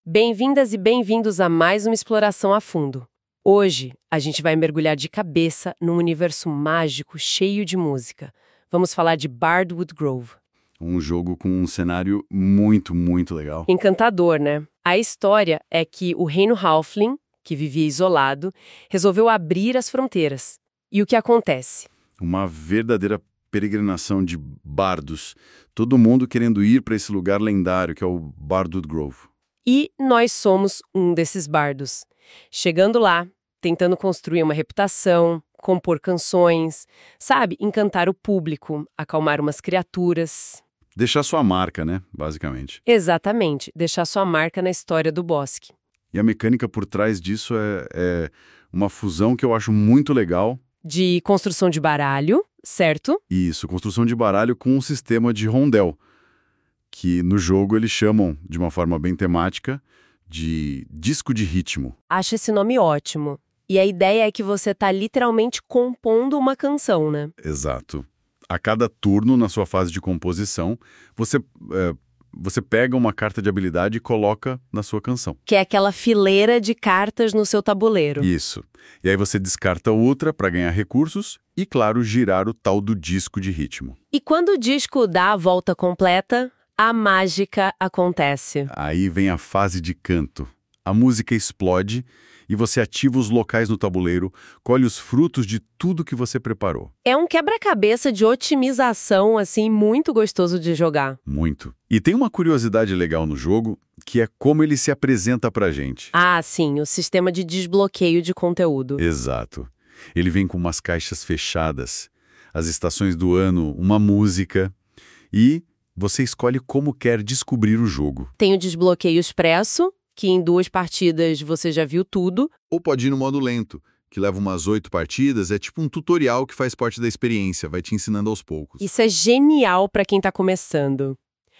Bem-vindas e bem-vindos a mais uma exploração a fundo. Hoje, a gente vai mergulhar de cabeça num universo mágico cheio de música. Vamos falar de Bardwood Grove. Um jogo com um cenário muito legal. Encantador, né? A história é que o reino Halfling, que vivia isolado, resolveu abrir as fronteiras. E o que acontece? Uma verdadeira peregrinação de bardos. Todo mundo querendo ir para esse lugar lendário que é o Bardwood Grove. E nós somos um desses bardos. Chegando lá, tentando construir uma reputação, compor canções, sabe, encantar o público, acalmar umas criaturas. Deixar sua marca, né, basicamente. Exatamente, deixar sua marca na história do bosque. E a mecânica por trás disso é uma fusão que eu acho muito legal. De construção de baralho, certo? Isso, construção de baralho com um sistema de rondel, que no jogo eles chamam, de uma forma bem temática, de disco de ritmo. Acho esse nome ótimo. E a ideia é que você tá literalmente compondo uma canção, né? Exato. A cada turno, na sua fase de composição, você pega uma carta de habilidade e coloca na sua canção. Que é aquela fileira de cartas no seu tabuleiro. Isso. E aí você descarta outra para ganhar recursos e, claro, girar o tal do disco de ritmo. E quando o disco dá a volta completa, a mágica acontece. Aí vem a fase de canto. A música explode e você ativa os locais no tabuleiro, colhe os frutos de tudo que você preparou. É um quebra-cabeça de otimização, assim, muito gostoso de jogar. Muito. E tem uma curiosidade legal no jogo, que é como ele se apresenta pra gente. Ah, sim, o sistema de desbloqueio de conteúdo. Exato. Ele vem com umas caixas fechadas, as estações do ano, uma música e você escolhe como quer descobrir o jogo. Tem o desbloqueio expresso, que em 2 partidas você já viu tudo. Ou pode ir no modo lento, que leva umas 8 partidas, é tipo um tutorial que faz parte da experiência, vai te ensinando aos poucos. Isso é genial para quem tá começando.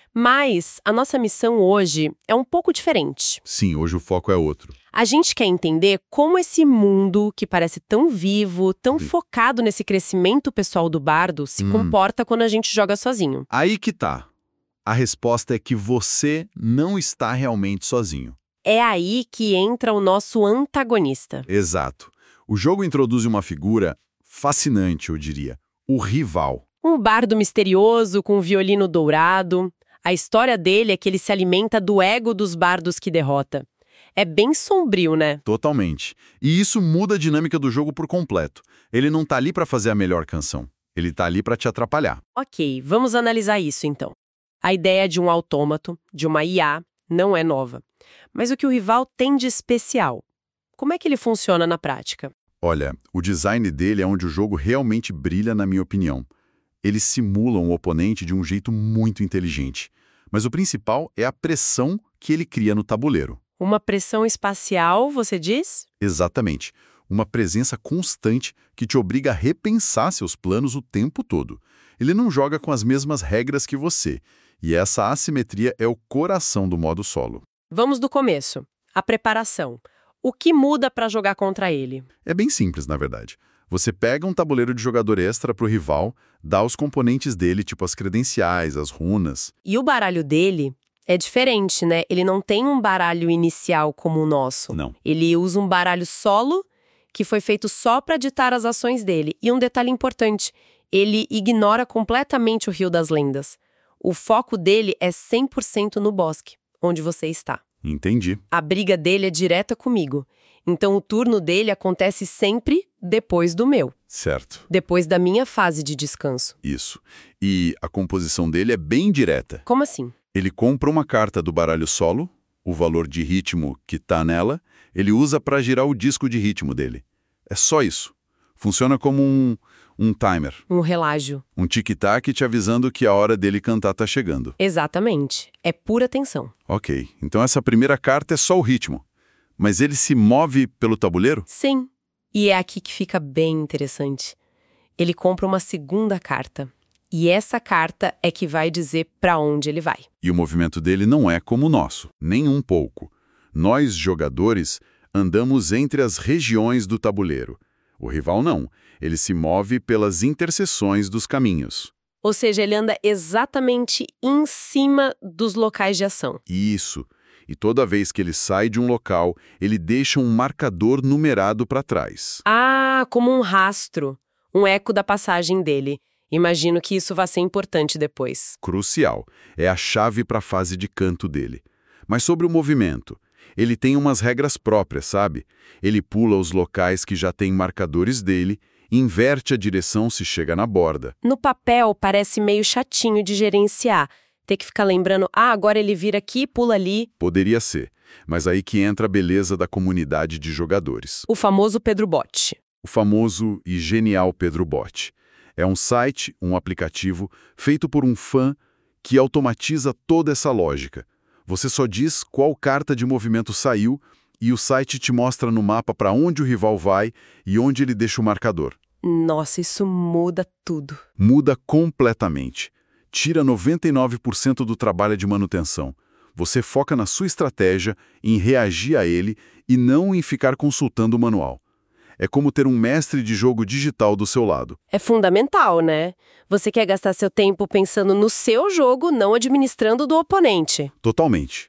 Mas a nossa missão hoje é um pouco diferente. Sim, hoje o foco é outro. A gente quer entender como esse mundo, que parece tão vivo, tão focado nesse crescimento pessoal do bardo, se comporta quando a gente joga sozinho. Aí que tá. A resposta é que você não está realmente sozinho. É aí que entra o nosso antagonista. Exato. O jogo introduz uma figura fascinante, eu diria. O rival. Um bardo misterioso com um violino dourado. A história dele é que ele se alimenta do ego dos bardos que derrota. É bem sombrio, né? Totalmente. E isso muda a dinâmica do jogo por completo. Ele não tá ali pra fazer a melhor canção. Ele tá ali pra te atrapalhar. Ok, vamos analisar isso então. A ideia de um autômato, de uma IA, não é nova. Mas o que o rival tem de especial? Como é que ele funciona na prática? Olha, o design dele é onde o jogo realmente brilha, na minha opinião. Eles simulam o oponente de um jeito muito inteligente. Mas o principal é a pressão que ele cria no tabuleiro. Uma pressão espacial, você diz? Exatamente. Uma presença constante que te obriga a repensar seus planos o tempo todo. Ele não joga com as mesmas regras que você. E essa assimetria é o coração do modo solo. Vamos do começo. A preparação. O que muda para jogar contra ele? É bem simples, na verdade. Você pega um tabuleiro de jogador extra pro rival, dá os componentes dele, tipo as credenciais, as runas. E o baralho dele é diferente, né? Ele não tem um baralho inicial como o nosso. Não. Ele usa um baralho solo que foi feito só para ditar as ações dele. E um detalhe importante, ele ignora completamente o Rio das Lendas. O foco dele é 100% no bosque, onde você está. Entendi. A briga dele é direta comigo. Então o turno dele acontece sempre depois do meu. Certo. Depois da minha fase de descanso. Isso. E a composição dele é bem direta. Como assim? Ele compra uma carta do baralho solo, o valor de ritmo que tá nela, ele usa para girar o disco de ritmo dele. É só isso. Funciona como um timer. Um relágio. Um tic-tac te avisando que a hora dele cantar tá chegando. Exatamente. É pura tensão. Ok, então essa primeira carta é só o ritmo. Mas ele se move pelo tabuleiro? Sim. E é aqui que fica bem interessante. Ele compra uma segunda carta. E essa carta é que vai dizer para onde ele vai. E o movimento dele não é como o nosso, nem um pouco. Nós, jogadores, andamos entre as regiões do tabuleiro. O rival não. Ele se move pelas interseções dos caminhos. Ou seja, ele anda exatamente em cima dos locais de ação. Isso. E toda vez que ele sai de um local, ele deixa um marcador numerado para trás. Ah, como um rastro, um eco da passagem dele. Imagino que isso vai ser importante depois. Crucial. É a chave para a fase de canto dele. Mas sobre o movimento, ele tem umas regras próprias, sabe? Ele pula os locais que já têm marcadores dele, inverte a direção se chega na borda. No papel, parece meio chatinho de gerenciar. Ter que ficar lembrando, agora ele vira aqui, pula ali. Poderia ser, mas aí que entra a beleza da comunidade de jogadores. O famoso Pedro Bot. O famoso e genial Pedro Bot. É um site, um aplicativo, feito por um fã que automatiza toda essa lógica. Você só diz qual carta de movimento saiu e o site te mostra no mapa para onde o rival vai e onde ele deixa o marcador. Nossa, isso muda tudo. Muda completamente. Tira 99% do trabalho de manutenção. Você foca na sua estratégia, em reagir a ele e não em ficar consultando o manual. É como ter um mestre de jogo digital do seu lado. É fundamental, né? Você quer gastar seu tempo pensando no seu jogo, não administrando o do oponente. Totalmente.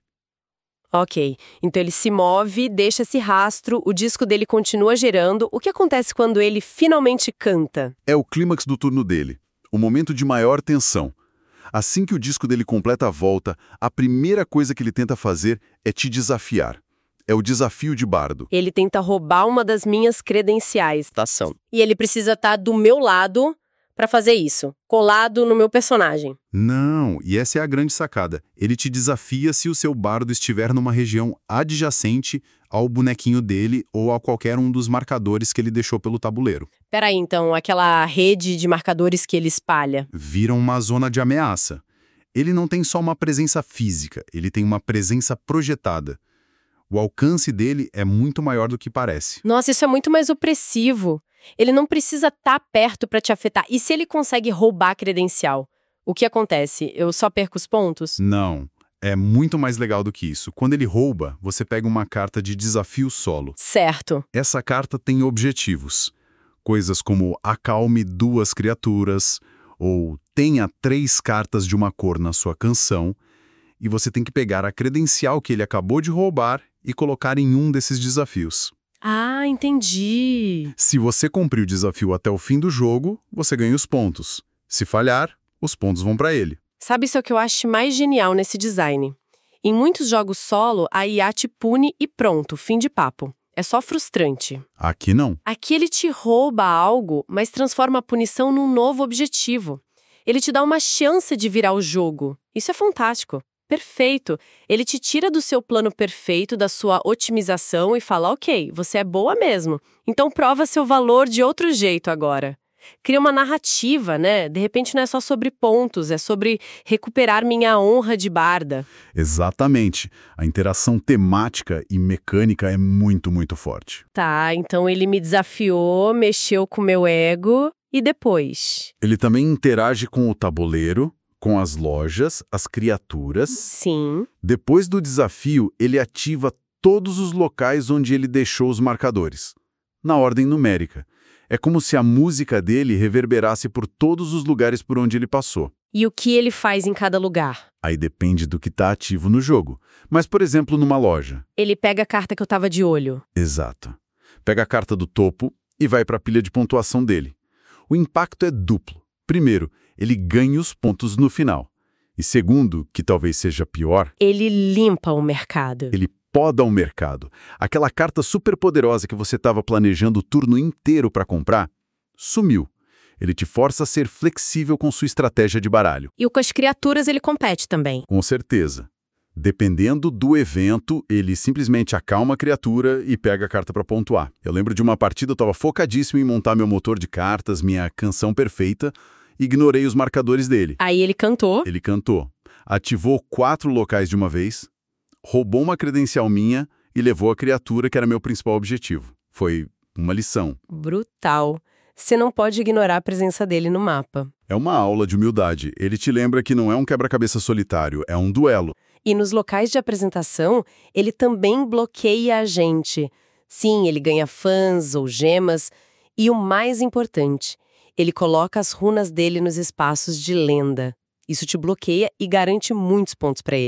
Ok, então ele se move, deixa esse rastro, o disco dele continua gerando. O que acontece quando ele finalmente canta? É o clímax do turno dele, o momento de maior tensão. Assim que o disco dele completa a volta, a primeira coisa que ele tenta fazer é te desafiar. É o desafio de bardo. Ele tenta roubar uma das minhas credenciais da ação. E ele precisa estar do meu lado para fazer isso, colado no meu personagem. Não, e essa é a grande sacada. Ele te desafia se o seu bardo estiver numa região adjacente ao bonequinho dele ou a qualquer um dos marcadores que ele deixou pelo tabuleiro. Peraí, então, aquela rede de marcadores que ele espalha. Vira uma zona de ameaça. Ele não tem só uma presença física, ele tem uma presença projetada. O alcance dele é muito maior do que parece. Nossa, isso é muito mais opressivo. Ele não precisa estar perto para te afetar. E se ele consegue roubar a credencial? O que acontece? Eu só perco os pontos? Não, é muito mais legal do que isso. Quando ele rouba, você pega uma carta de desafio solo. Certo. Essa carta tem objetivos. Coisas como acalme 2 criaturas, ou tenha 3 cartas de uma cor na sua canção, e você tem que pegar a credencial que ele acabou de roubar e colocar em um desses desafios. Ah, entendi. Se você cumprir o desafio até o fim do jogo, você ganha os pontos. Se falhar, os pontos vão para ele. Sabe isso é o que eu acho mais genial nesse design? Em muitos jogos solo, a IA te pune e pronto, fim de papo. É só frustrante. Aqui não. Aqui ele te rouba algo, mas transforma a punição num novo objetivo. Ele te dá uma chance de virar o jogo. Isso é fantástico. Perfeito. Ele te tira do seu plano perfeito, da sua otimização e fala, ok, você é boa mesmo. Então prova seu valor de outro jeito agora. Cria uma narrativa, né? De repente não é só sobre pontos, é sobre recuperar minha honra de barda. Exatamente. A interação temática e mecânica é muito, muito forte. Tá, então ele me desafiou, mexeu com o meu ego e depois? Ele também interage com o tabuleiro, com as lojas, as criaturas. Sim. Depois do desafio, ele ativa todos os locais onde ele deixou os marcadores, na ordem numérica. É como se a música dele reverberasse por todos os lugares por onde ele passou. E o que ele faz em cada lugar? Aí depende do que está ativo no jogo. Mas, por exemplo, numa loja. Ele pega a carta que eu tava de olho. Exato. Pega a carta do topo e vai para a pilha de pontuação dele. O impacto é duplo. Primeiro, ele ganha os pontos no final. E segundo, que talvez seja pior, ele limpa o mercado. Ele poda o mercado. Aquela carta super poderosa que você estava planejando o turno inteiro para comprar, sumiu. Ele te força a ser flexível com sua estratégia de baralho. E com as criaturas ele compete também. Com certeza. Dependendo do evento, ele simplesmente acalma a criatura e pega a carta para pontuar. Eu lembro de uma partida, eu estava focadíssimo em montar meu motor de cartas, minha canção perfeita, ignorei os marcadores dele. Aí ele cantou. Ele cantou. Ativou 4 locais de uma vez, roubou uma credencial minha e levou a criatura que era meu principal objetivo. Foi uma lição. Brutal. Você não pode ignorar a presença dele no mapa. É uma aula de humildade. Ele te lembra que não é um quebra-cabeça solitário, é um duelo. E nos locais de apresentação, ele também bloqueia a gente. Sim, ele ganha fãs ou gemas. E o mais importante, ele coloca as runas dele nos espaços de lenda. Isso te bloqueia e garante muitos pontos para ele.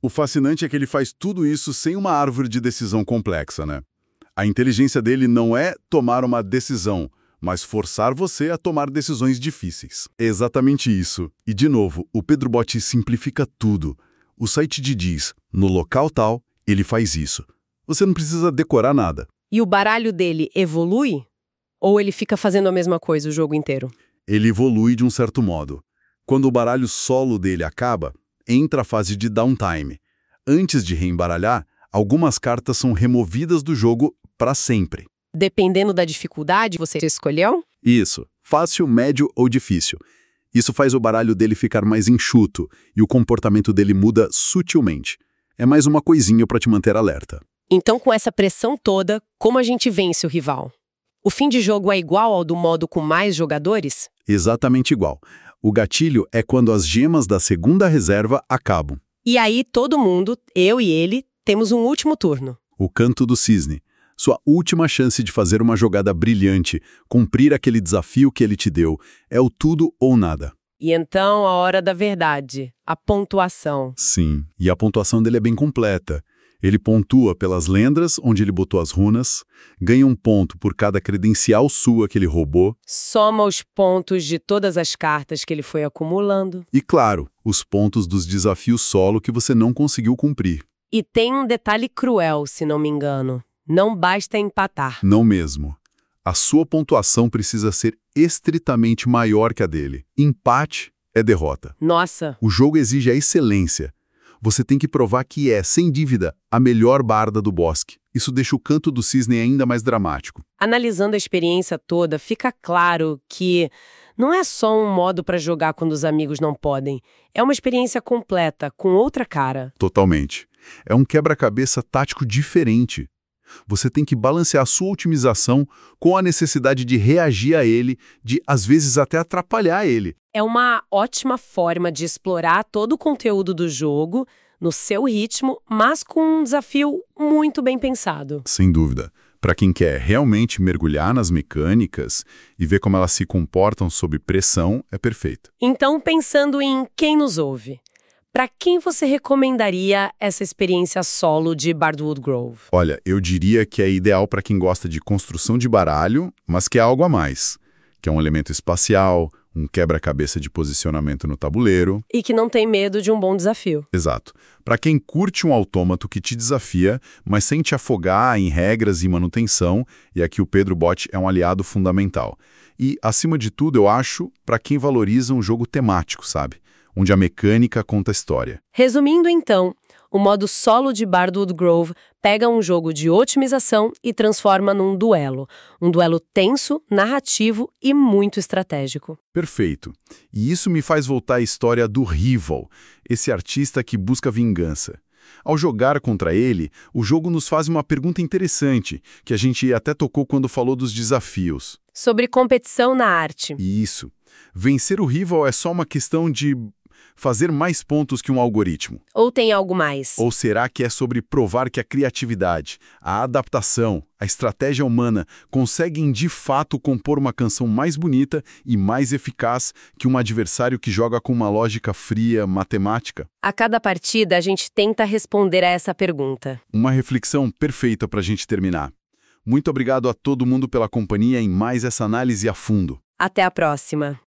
O fascinante é que ele faz tudo isso sem uma árvore de decisão complexa, né? A inteligência dele não é tomar uma decisão, mas forçar você a tomar decisões difíceis. É exatamente isso. E, de novo, o Pedro-Bot simplifica tudo. O site te diz, no local tal, ele faz isso. Você não precisa decorar nada. E o baralho dele evolui? Ou ele fica fazendo a mesma coisa o jogo inteiro? Ele evolui de um certo modo. Quando o baralho solo dele acaba, entra a fase de downtime. Antes de reembaralhar, algumas cartas são removidas do jogo para sempre. Dependendo da dificuldade que você escolheu? Isso, fácil, médio ou difícil. Isso faz o baralho dele ficar mais enxuto e o comportamento dele muda sutilmente. É mais uma coisinha para te manter alerta. Então, com essa pressão toda, como a gente vence o rival? O fim de jogo é igual ao do modo com mais jogadores? Exatamente igual. O gatilho é quando as gemas da segunda reserva acabam. E aí todo mundo, eu e ele, temos um último turno. O canto do cisne. Sua última chance de fazer uma jogada brilhante, cumprir aquele desafio que ele te deu. É o tudo ou nada. E então a hora da verdade, a pontuação. Sim, e a pontuação dele é bem completa. Ele pontua pelas lendas onde ele botou as runas, ganha um ponto por cada credencial sua que ele roubou. Soma os pontos de todas as cartas que ele foi acumulando. E, claro, os pontos dos desafios solo que você não conseguiu cumprir. E tem um detalhe cruel, se não me engano. Não basta empatar. Não mesmo. A sua pontuação precisa ser estritamente maior que a dele. Empate é derrota. Nossa! O jogo exige a excelência. Você tem que provar que é, sem dúvida, a melhor barda do bosque. Isso deixa o canto do cisne ainda mais dramático. Analisando a experiência toda, fica claro que não é só um modo para jogar quando os amigos não podem. É uma experiência completa, com outra cara. Totalmente. É um quebra-cabeça tático diferente. Você tem que balancear a sua otimização com a necessidade de reagir a ele, de, às vezes, até atrapalhar ele. É uma ótima forma de explorar todo o conteúdo do jogo, no seu ritmo, mas com um desafio muito bem pensado. Sem dúvida. Para quem quer realmente mergulhar nas mecânicas e ver como elas se comportam sob pressão, é perfeito. Então, pensando em quem nos ouve, para quem você recomendaria essa experiência solo de Bardwood Grove? Olha, eu diria que é ideal para quem gosta de construção de baralho, mas que é algo a mais, que é um elemento espacial, um quebra-cabeça de posicionamento no tabuleiro. E que não tem medo de um bom desafio. Exato. Para quem curte um autômato que te desafia, mas sem te afogar em regras e manutenção, e aqui o Pedro-Bot é um aliado fundamental. E, acima de tudo, eu acho, para quem valoriza um jogo temático, sabe? Onde a mecânica conta a história. Resumindo então, o modo solo de Bardwood Grove pega um jogo de otimização e transforma num duelo. Um duelo tenso, narrativo e muito estratégico. Perfeito. E isso me faz voltar à história do Rival, esse artista que busca vingança. Ao jogar contra ele, o jogo nos faz uma pergunta interessante, que a gente até tocou quando falou dos desafios. Sobre competição na arte. Isso. Vencer o Rival é só uma questão de fazer mais pontos que um algoritmo? Ou tem algo mais? Ou será que é sobre provar que a criatividade, a adaptação, a estratégia humana conseguem de fato compor uma canção mais bonita e mais eficaz que um adversário que joga com uma lógica fria, matemática? A cada partida, a gente tenta responder a essa pergunta. Uma reflexão perfeita para a gente terminar. Muito obrigado a todo mundo pela companhia em mais essa análise a fundo. Até a próxima.